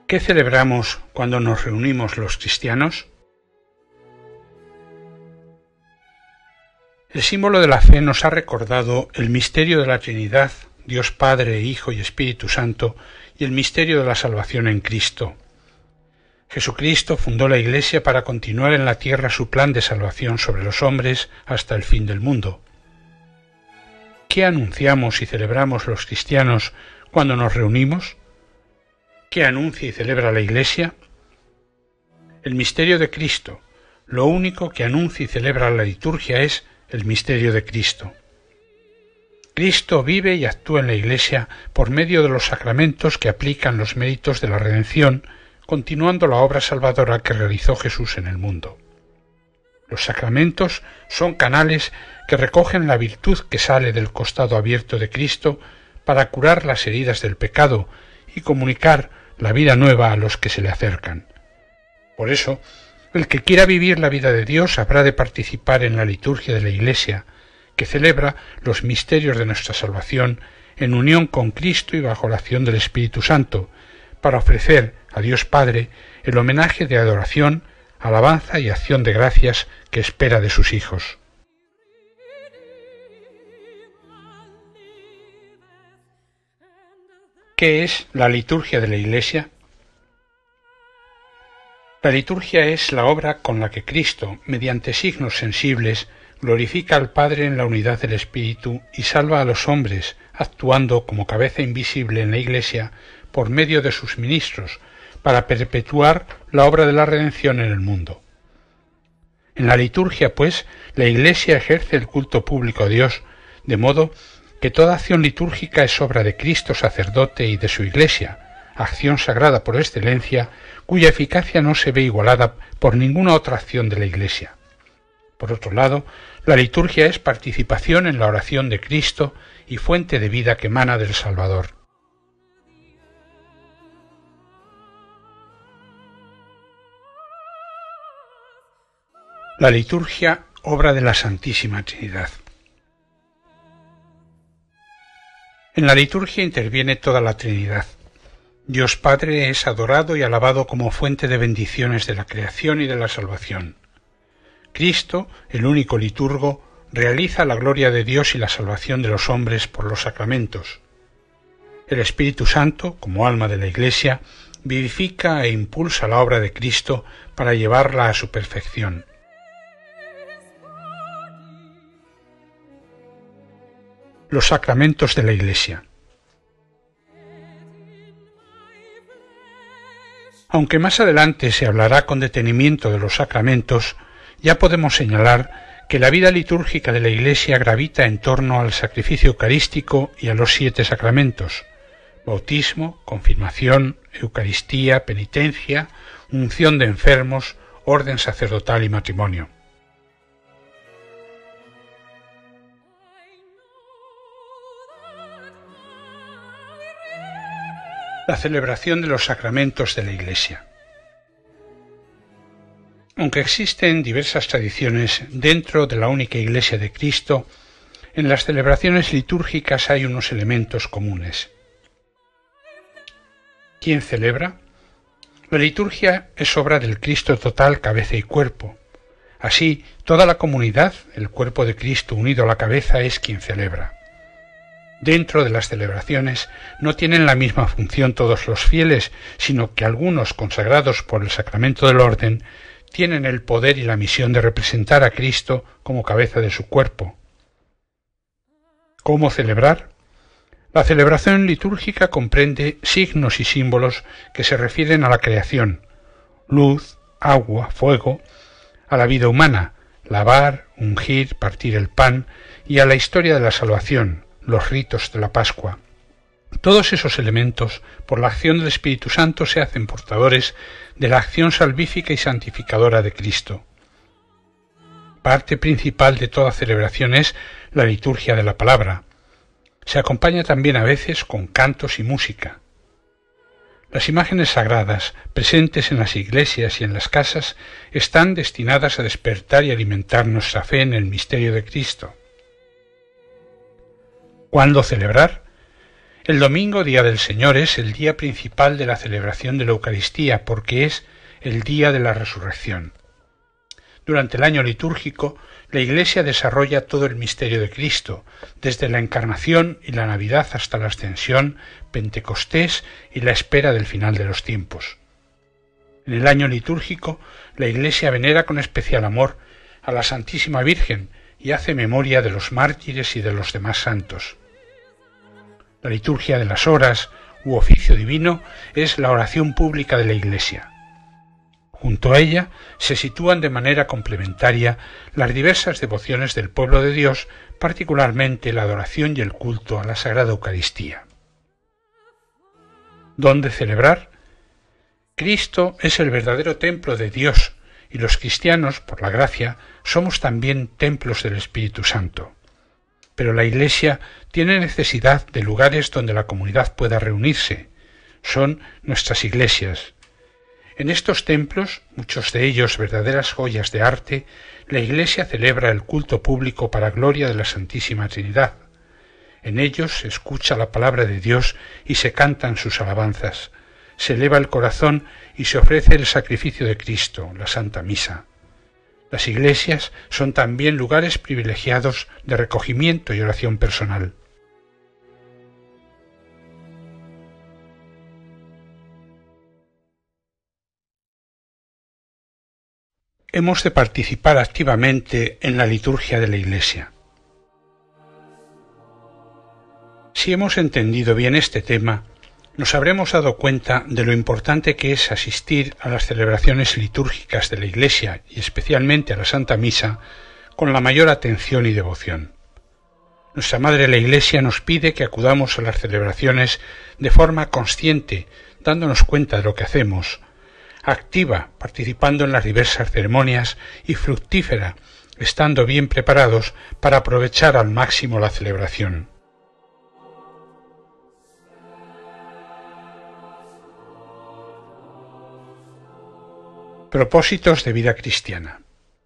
¿Qué celebramos cuando nos reunimos los cristianos? El símbolo de la fe nos ha recordado el misterio de la Trinidad, Dios Padre, Hijo y Espíritu Santo, y el misterio de la salvación en Cristo. Jesucristo fundó la Iglesia para continuar en la tierra su plan de salvación sobre los hombres hasta el fin del mundo. ¿Qué anunciamos y celebramos los cristianos cuando nos reunimos? ¿Qué anuncia y celebra la Iglesia? El misterio de Cristo. Lo único que anuncia y celebra la liturgia es el misterio de Cristo. Cristo vive y actúa en la Iglesia por medio de los sacramentos que aplican los méritos de la redención, continuando la obra salvadora que realizó Jesús en el mundo. Los sacramentos son canales que recogen la virtud que sale del costado abierto de Cristo para curar las heridas del pecado y comunicar la vida nueva a los que se le acercan. Por eso, el que quiera vivir la vida de Dios habrá de participar en la liturgia de la Iglesia, que celebra los misterios de nuestra salvación en unión con Cristo y bajo la acción del Espíritu Santo, para ofrecer a Dios Padre el homenaje de adoración, alabanza y acción de gracias que espera de sus hijos. ¿Qué es la liturgia de la Iglesia? La liturgia es la obra con la que Cristo, mediante signos sensibles, glorifica al Padre en la unidad del Espíritu y salva a los hombres, actuando como cabeza invisible en la Iglesia por medio de sus ministros, para perpetuar la obra de la redención en el mundo. En la liturgia, pues, la Iglesia ejerce el culto público a Dios, de modo que toda acción litúrgica es obra de Cristo sacerdote y de su Iglesia, acción sagrada por excelencia, cuya eficacia no se ve igualada por ninguna otra acción de la Iglesia. Por otro lado, la liturgia es participación en la oración de Cristo y fuente de vida que emana del Salvador. La liturgia, obra de la Santísima Trinidad. En la liturgia interviene toda la Trinidad. Dios Padre es adorado y alabado como fuente de bendiciones de la creación y de la salvación. Cristo, el único liturgo, realiza la gloria de Dios y la salvación de los hombres por los sacramentos. El Espíritu Santo, como alma de la Iglesia, vivifica e impulsa la obra de Cristo para llevarla a su perfección. Los sacramentos de la Iglesia. Aunque más adelante se hablará con detenimiento de los sacramentos, ya podemos señalar que la vida litúrgica de la Iglesia gravita en torno al sacrificio eucarístico y a los 7 sacramentos: bautismo, confirmación, Eucaristía, penitencia, unción de enfermos, orden sacerdotal y matrimonio. La celebración de los sacramentos de la Iglesia. Aunque existen diversas tradiciones dentro de la única Iglesia de Cristo, en las celebraciones litúrgicas hay unos elementos comunes. ¿Quién celebra? La liturgia es obra del Cristo total, cabeza y cuerpo. Así, toda la comunidad, el cuerpo de Cristo unido a la cabeza, es quien celebra. Dentro de las celebraciones no tienen la misma función todos los fieles, sino que algunos, consagrados por el sacramento del orden, tienen el poder y la misión de representar a Cristo como cabeza de su cuerpo. ¿Cómo celebrar? La celebración litúrgica comprende signos y símbolos que se refieren a la creación: luz, agua, fuego; a la vida humana: lavar, ungir, partir el pan; y a la historia de la salvación, los ritos de la Pascua. Todos esos elementos, por la acción del Espíritu Santo, se hacen portadores de la acción salvífica y santificadora de Cristo. Parte principal de toda celebración es la liturgia de la palabra. Se acompaña también a veces con cantos y música. Las imágenes sagradas, presentes en las iglesias y en las casas, están destinadas a despertar y alimentar nuestra fe en el misterio de Cristo. ¿Cuándo celebrar? El domingo, día del Señor, es el día principal de la celebración de la Eucaristía, porque es el día de la resurrección. Durante el año litúrgico, la Iglesia desarrolla todo el misterio de Cristo, desde la Encarnación y la Navidad hasta la Ascensión, Pentecostés y la espera del final de los tiempos. En el año litúrgico, la Iglesia venera con especial amor a la Santísima Virgen y hace memoria de los mártires y de los demás santos. La liturgia de las horas u oficio divino es la oración pública de la Iglesia. Junto a ella se sitúan de manera complementaria las diversas devociones del pueblo de Dios, particularmente la adoración y el culto a la Sagrada Eucaristía. ¿Dónde celebrar? Cristo es el verdadero templo de Dios y los cristianos, por la gracia, somos también templos del Espíritu Santo. Pero la Iglesia tiene necesidad de lugares donde la comunidad pueda reunirse. Son nuestras iglesias. En estos templos, muchos de ellos verdaderas joyas de arte, la Iglesia celebra el culto público para gloria de la Santísima Trinidad. En ellos se escucha la palabra de Dios y se cantan sus alabanzas. Se eleva el corazón y se ofrece el sacrificio de Cristo, la Santa Misa. Las iglesias son también lugares privilegiados de recogimiento y oración personal. Hemos de participar activamente en la liturgia de la Iglesia. Si hemos entendido bien este tema, nos habremos dado cuenta de lo importante que es asistir a las celebraciones litúrgicas de la Iglesia y especialmente a la Santa Misa con la mayor atención y devoción. Nuestra Madre la Iglesia nos pide que acudamos a las celebraciones de forma consciente, dándonos cuenta de lo que hacemos, activa, participando en las diversas ceremonias y fructífera, estando bien preparados para aprovechar al máximo la celebración. Propósitos de vida cristiana.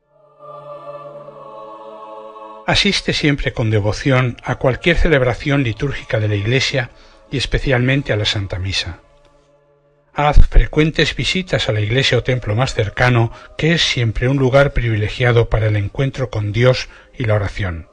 Asiste siempre con devoción a cualquier celebración litúrgica de la Iglesia y especialmente a la Santa Misa. Haz frecuentes visitas a la iglesia o templo más cercano, que es siempre un lugar privilegiado para el encuentro con Dios y la oración.